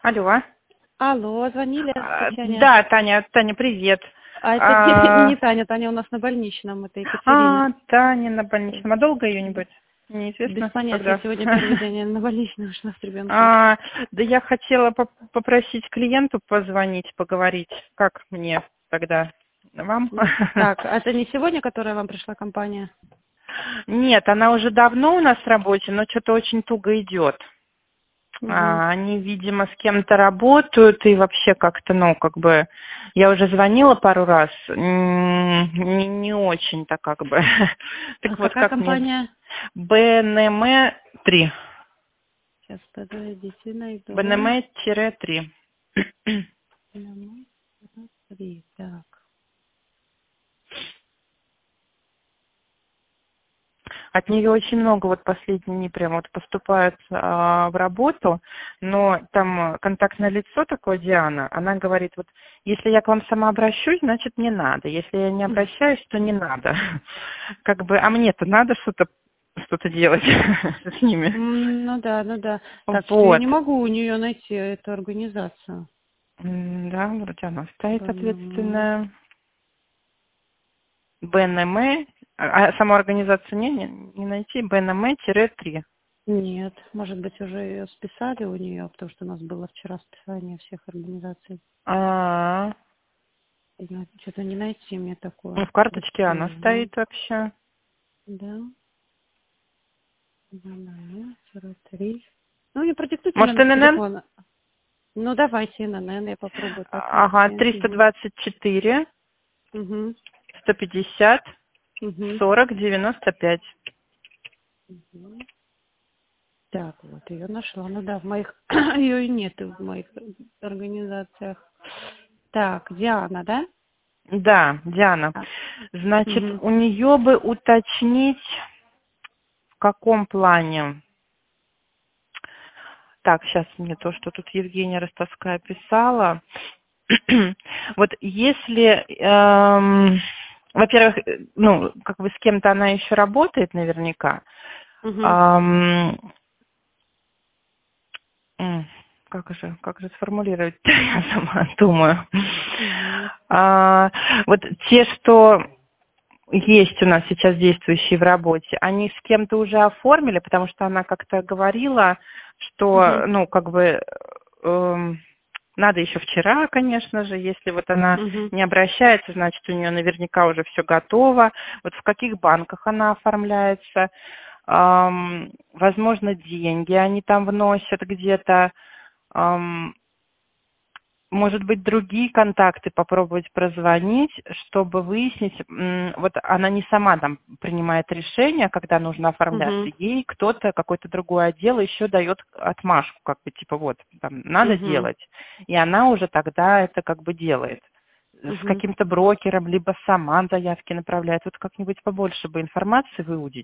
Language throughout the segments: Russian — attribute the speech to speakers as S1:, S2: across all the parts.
S1: Алло.
S2: Алло, звонили, Татьяне.
S1: Да, Таня, привет.
S2: А это не Таня, Таня у нас на больничном, это Екатерина.
S1: Таня на больничном. А долго ее-нибудь?
S2: Без
S1: Неизвестно,
S2: понятия,
S1: когда.
S2: сегодня первый день на больничном ушла с ребенком.
S1: Да я хотела попросить клиенту позвонить, поговорить. Как мне тогда? Вам?
S2: Так, а это не сегодня, которая вам пришла компания?
S1: Нет, она уже давно у нас в работе, но что-то очень туго идет.
S2: Угу.
S1: Они, видимо, с кем-то работают, и вообще как-то, я уже звонила пару раз, не очень-то как бы. Так вот,
S2: Какая
S1: как мне?
S2: компания?
S1: БНМ-3.
S2: Сейчас, подождите, найду.
S1: БНМ-3.
S2: Так.
S1: От нее очень много вот последние дни прям вот поступают в работу, но там контактное лицо такое, Диана, она говорит, вот если я к вам сама обращусь, значит не надо, если я не обращаюсь, то не надо. Как бы, а мне-то надо что-то делать с ними.
S2: Ну да. Так, что я
S1: Вот.
S2: не могу у нее найти эту организацию.
S1: Да, вроде она стоит
S2: БНМ.
S1: ответственная. БНМ, саму организацию не найти, БНМ-3.
S2: Нет, может быть, уже ее списали у нее, потому что у нас было вчера списание всех организаций. Что-то не найти мне такое.
S1: В карточке она стоит вообще.
S2: Да. 43. Ну, не продиктуйте
S1: Может,
S2: номер
S1: ННН?
S2: телефона. Ну, давайте ННН, я попробую так
S1: Ага,
S2: найти.
S1: 324,
S2: Угу.
S1: 150,
S2: Угу.
S1: 40, 95.
S2: Угу. Так, вот ее нашла. Ну да, в моих ее и нет в моих организациях. Так, Диана, да?
S1: Да, Диана. Значит,
S2: Угу.
S1: у нее бы уточнить, в каком плане. Так, сейчас мне то, что тут Евгения Ростовская писала. Вот если, во-первых, как бы с кем-то она еще работает наверняка.
S2: Угу.
S1: Как же сформулировать, я сама думаю.
S2: Угу.
S1: Вот те, что есть у нас сейчас действующие в работе, они с кем-то уже оформили, потому что она как-то говорила, что, надо еще вчера, конечно же, если вот она
S2: Угу.
S1: не обращается, значит, у нее наверняка уже все готово. Вот в каких банках она оформляется, возможно, деньги они там вносят где-то, может быть, другие контакты попробовать прозвонить, чтобы выяснить, вот она не сама там принимает решение, когда нужно оформляться,
S2: Угу.
S1: ей кто-то, какой-то другой отдел еще дает отмашку, как бы, типа, вот, там, надо
S2: Угу.
S1: делать, и она уже тогда это как бы делает. С
S2: Угу.
S1: каким-то брокером, либо сама заявки направляет. Вот как-нибудь побольше бы информации выудить.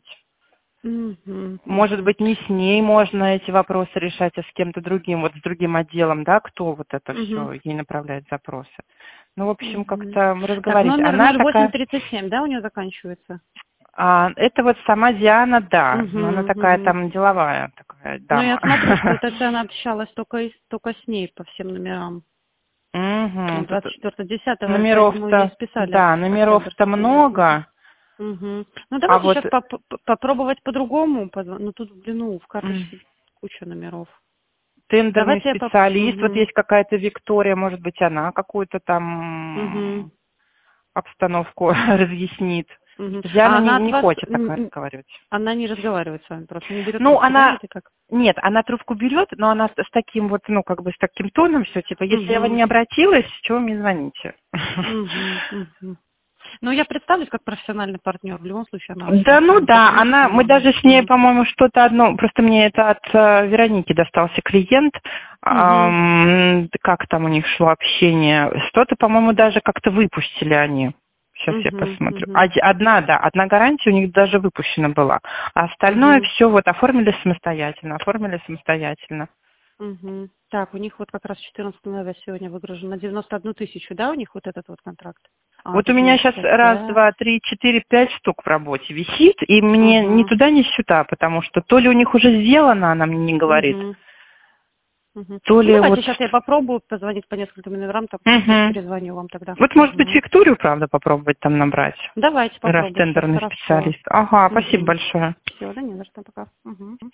S2: Угу.
S1: Может
S2: Угу.
S1: быть, не с ней можно эти вопросы решать, а с кем-то другим, вот с другим отделом, да, кто вот это
S2: Угу.
S1: все ей направляет запросы. Ну, в общем,
S2: Угу.
S1: как-то
S2: Так,
S1: разговорить.
S2: номер
S1: Она такая,
S2: 0837, да, у нее заканчивается?
S1: это вот сама Диана, да, но она
S2: Угу.
S1: такая
S2: Угу.
S1: там деловая такая
S2: Ну, я
S1: дама.
S2: смотрю, что Татьяна общалась только с ней по всем номерам. Ну,
S1: Тут
S2: 24.10, поэтому ей
S1: номеров-то,
S2: списали
S1: да, номеров-то
S2: октябрьский период. Угу.
S1: много,
S2: Угу. Ну,
S1: а
S2: давайте
S1: вот
S2: сейчас попробовать по-другому. Ну, тут, в
S1: м,
S2: карточке куча номеров.
S1: тендерный
S2: Давайте я
S1: специалист, вот
S2: Угу.
S1: есть какая-то Виктория, может быть, она какую-то
S2: Угу.
S1: там обстановку разъяснит.
S2: Угу.
S1: Диана
S2: А она
S1: не
S2: от вас,
S1: хочет так разговаривать.
S2: она не разговаривает с вами просто, не берет
S1: Ну,
S2: трубку, да,
S1: она,
S2: или как?
S1: нет, она трубку берет, но она с таким вот, с таким тоном все, типа, если я вам
S2: Угу.
S1: не обратилась, чего вы мне звоните?
S2: Угу. Угу. Ну, я представлюсь как профессиональный партнер. В любом случае, она
S1: Да,
S2: общалась с
S1: ну
S2: вами по
S1: да,
S2: больничному.
S1: мы даже с ней,
S2: Угу.
S1: по-моему, что-то одно, просто мне это от Вероники достался клиент,
S2: Угу.
S1: как там у них шло общение, что-то, по-моему, даже как-то выпустили они. Сейчас я
S2: Угу.
S1: посмотрю.
S2: Угу.
S1: Одна гарантия у них даже выпущена была, а остальное
S2: Угу.
S1: все вот оформили самостоятельно.
S2: Угу. Так, у них вот как раз 14 ноября сегодня выгружено на 91 тысячу, да, у них вот этот вот контракт? А,
S1: Вот у
S2: тут
S1: меня сейчас раз,
S2: 95.
S1: два, три, четыре, пять штук в работе висит, и мне ни
S2: Угу.
S1: туда, ни сюда, потому что то ли у них уже сделано, она мне не говорит,
S2: Угу.
S1: То ли
S2: Давайте
S1: вот...
S2: сейчас я попробую позвонить по нескольким номерам, там перезвоню вам тогда.
S1: Вот, может быть, Викторию, правда, попробовать там набрать?
S2: Давайте попробуем.
S1: Раз тендерный
S2: Хорошо.
S1: специалист. Ага, спасибо большое.
S2: Все, да не за что, пока.